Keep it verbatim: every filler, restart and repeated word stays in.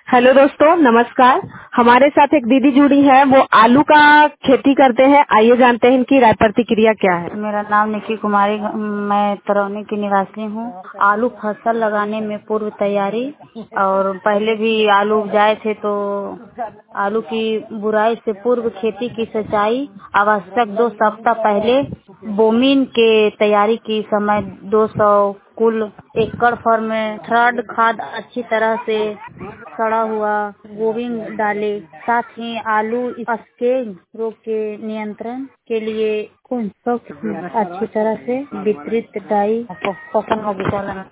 Hello दोस्तों, नमस्कार। हमारे साथ एक दीदी जुड़ी है, वो आलू का खेती करते हैं। आइए जानते हैं इनकी राय प्रतिक्रिया क्या है। मेरा नाम निकी कुमारी, मैं तरौनी की निवासी हूँ। आलू फसल लगाने में पूर्व तैयारी, और पहले भी आलू उपजाए थे तो आलू की बुराई से पूर्व खेती की सिंचाई आवश्यक दो सप्ताह पहले बोमिन के तैयारी की समय दो सौ कुल एकड़ फॉर्म में थर्ड खाद अच्छी तरह से सड़ा हुआ गोविंद डाले। साथ ही आलू स्केल रोग के नियंत्रण के लिए कौन सा अच्छी तरह से वितरित डाई पसंद